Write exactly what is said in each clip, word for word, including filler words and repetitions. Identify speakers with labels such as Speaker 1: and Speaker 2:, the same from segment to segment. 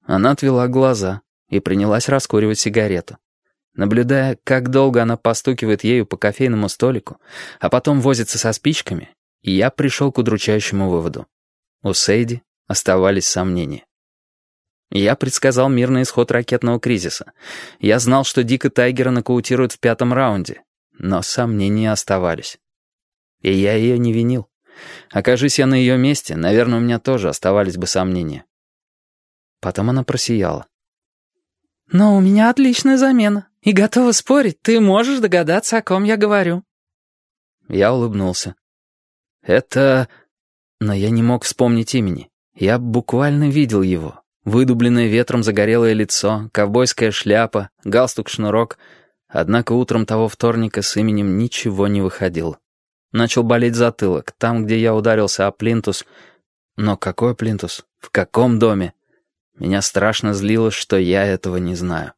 Speaker 1: Она отвела глаза и принялась раскуривать сигарету. Наблюдая, как долго она постукивает ею по кофейному столику, а потом возится со спичками, я пришел к удручающему выводу. У Сейди оставались сомнения. Я предсказал мирный исход ракетного кризиса. Я знал, что Дика Тайгера нокаутируют в пятом раунде, но сомнения оставались. И я ее не винил. Окажись я на ее месте, наверное, у меня тоже оставались бы сомнения. Потом она просияла.
Speaker 2: «Но у меня отличная замена, и готова спорить, ты можешь догадаться, о ком я говорю».
Speaker 1: Я улыбнулся. «Это...» Но я не мог вспомнить имени. Я буквально видел его. Выдубленное ветром загорелое лицо, ковбойская шляпа, галстук-шнурок. Однако утром того вторника с именем ничего не выходило. Начал болеть затылок, там, где я ударился о плинтус. Но какой плинтус? В каком доме? Меня страшно злило, что я этого не знаю.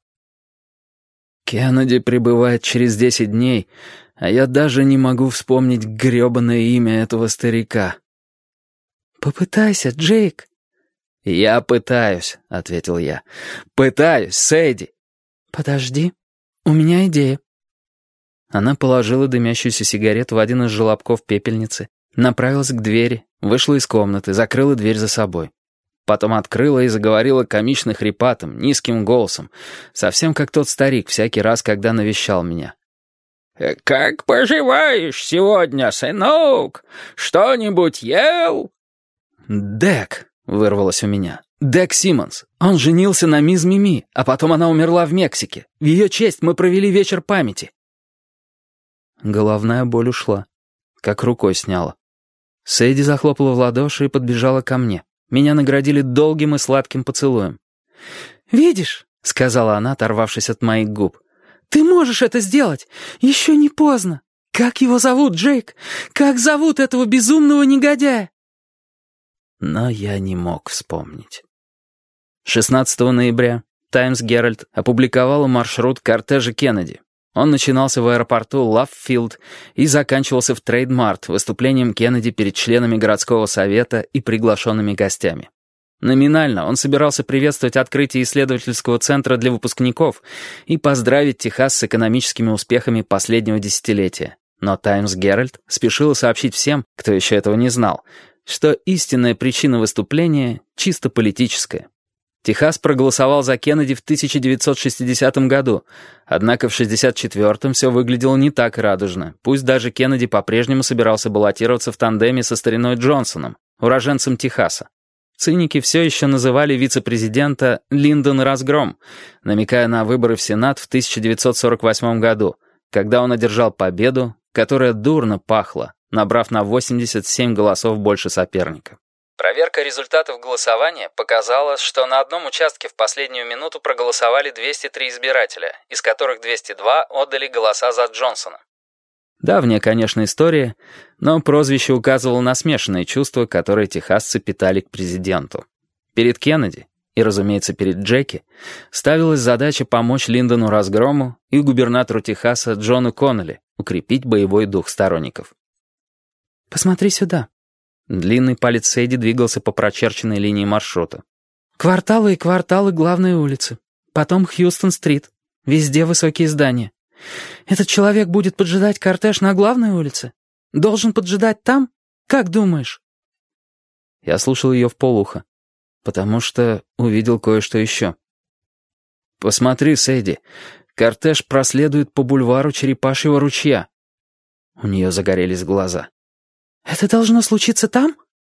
Speaker 1: Кеннеди прибывает через десять дней, а я даже не могу вспомнить грёбаное имя этого старика.
Speaker 2: «Попытайся, Джейк».
Speaker 1: «Я пытаюсь», — ответил я. «Пытаюсь, Сэйди».
Speaker 2: «Подожди, у меня идея».
Speaker 1: Она положила дымящуюся сигарету в один из желобков пепельницы, направилась к двери, вышла из комнаты, закрыла дверь за собой. Потом открыла и заговорила комично хрипатым, низким голосом, совсем как тот старик всякий раз, когда навещал меня.
Speaker 3: «Как поживаешь сегодня, сынок? Что-нибудь ел?»
Speaker 1: «Дек», — вырвалось у меня. «Дек Симмонс. Он женился на мисс Мими, а потом она умерла в Мексике. В ее честь мы провели вечер памяти». Головная боль ушла, как рукой сняла. Сэйди захлопала в ладоши и подбежала ко мне. Меня наградили долгим и сладким поцелуем.
Speaker 2: «Видишь», —
Speaker 1: сказала она, оторвавшись от моих губ.
Speaker 2: «ты можешь это сделать. Еще не поздно. Как его зовут, Джейк? Как зовут этого безумного негодяя?»
Speaker 1: Но я не мог вспомнить. шестнадцатого ноября «Таймс Геральд» опубликовала маршрут кортежа Кеннеди. Он начинался в аэропорту Лав-Филд и заканчивался в Трейдмарт выступлением Кеннеди перед членами городского совета и приглашенными гостями. Номинально он собирался приветствовать открытие исследовательского центра для выпускников и поздравить Техас с экономическими успехами последнего десятилетия. Но «Таймс Геральд» спешила сообщить всем, кто еще этого не знал, что истинная причина выступления чисто политическая. Техас проголосовал за Кеннеди в тысяча девятьсот шестидесятом году, однако в шестьдесят четвёртом все выглядело не так радужно, пусть даже Кеннеди по-прежнему собирался баллотироваться в тандеме со стариной Джонсоном, уроженцем Техаса. Циники все еще называли вице-президента «Линдон Разгром», намекая на выборы в Сенат в тысяча девятьсот сорок восьмом году, когда он одержал победу, которая дурно пахла, набрав на восемьдесят семь голосов больше соперника. Проверка результатов голосования показала, что на одном участке в последнюю минуту проголосовали двести три избирателя, из которых двести два отдали голоса за Джонсона. Давняя, конечно, история, но прозвище указывало на смешанные чувства, которые техасцы питали к президенту. Перед Кеннеди, и, разумеется, перед Джеки, ставилась задача помочь Линдону Разгрому и губернатору Техаса Джону Коннелли укрепить боевой дух сторонников.
Speaker 2: «Посмотри сюда».
Speaker 1: Длинный палец Сэйди двигался по прочерченной линии маршрута.
Speaker 2: «Кварталы и кварталы главной улицы. Потом Хьюстон-стрит. Везде высокие здания. Этот человек будет поджидать кортеж на главной улице? Должен поджидать там? Как думаешь?»
Speaker 1: Я слушал ее вполуха, потому что увидел кое-что еще. «Посмотри, Сэйди, кортеж проследует по бульвару Черепашьего ручья». У нее загорелись глаза.
Speaker 2: «Это должно случиться там?»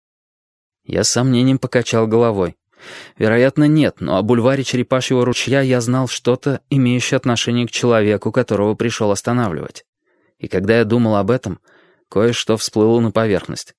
Speaker 1: Я с сомнением покачал головой. Вероятно, нет, но о бульваре Черепашьего ручья я знал что-то, имеющее отношение к человеку, которого пришел останавливать. И когда я думал об этом, кое-что всплыло на поверхность.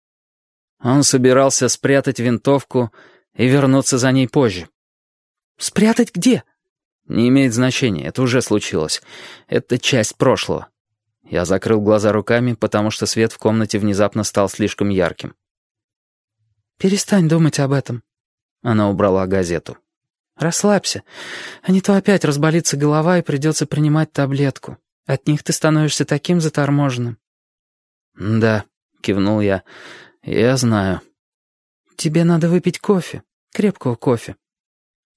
Speaker 1: Он собирался спрятать винтовку и вернуться за ней позже.
Speaker 2: «Спрятать где?»
Speaker 1: «Не имеет значения, это уже случилось. Это часть прошлого». Я закрыл глаза руками, потому что свет в комнате внезапно стал слишком ярким.
Speaker 2: «Перестань думать об этом».
Speaker 1: Она убрала газету.
Speaker 2: «Расслабься, а не то опять разболится голова и придется принимать таблетку. От них ты становишься таким заторможенным».
Speaker 1: «Да», — кивнул я, — «я знаю».
Speaker 2: «Тебе надо выпить кофе, крепкого кофе».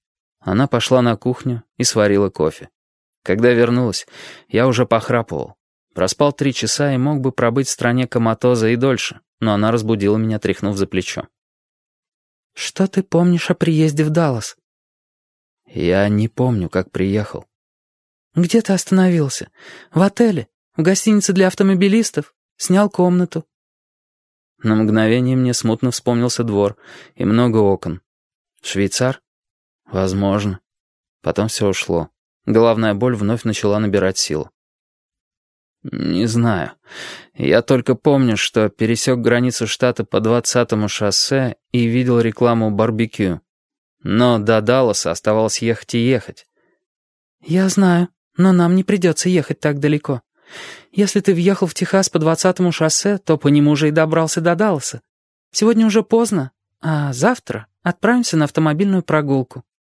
Speaker 1: Она пошла на кухню и сварила кофе. Когда вернулась, я уже похрапывал. Проспал три часа и мог бы пробыть в стране коматоза и дольше, но она разбудила меня, тряхнув за плечо.
Speaker 2: «Что ты помнишь о приезде в Даллас?»
Speaker 1: «Я не помню, как приехал».
Speaker 2: «Где ты остановился? В отеле? В гостинице для автомобилистов? Снял комнату?»
Speaker 1: На мгновение мне смутно вспомнился двор и много окон. «Швейцар? Возможно». Потом все ушло. Головная боль вновь начала набирать силу. «Не знаю. Я только помню, что пересек границу штата по двадцатому шоссе и видел рекламу барбекю. Но до Далласа оставалось ехать и ехать».
Speaker 2: «Я знаю, но нам не придется ехать так далеко. Если ты въехал в Техас по двадцатому шоссе, то по нему уже и добрался до Далласа. Сегодня уже поздно, а завтра отправимся на автомобильную прогулку».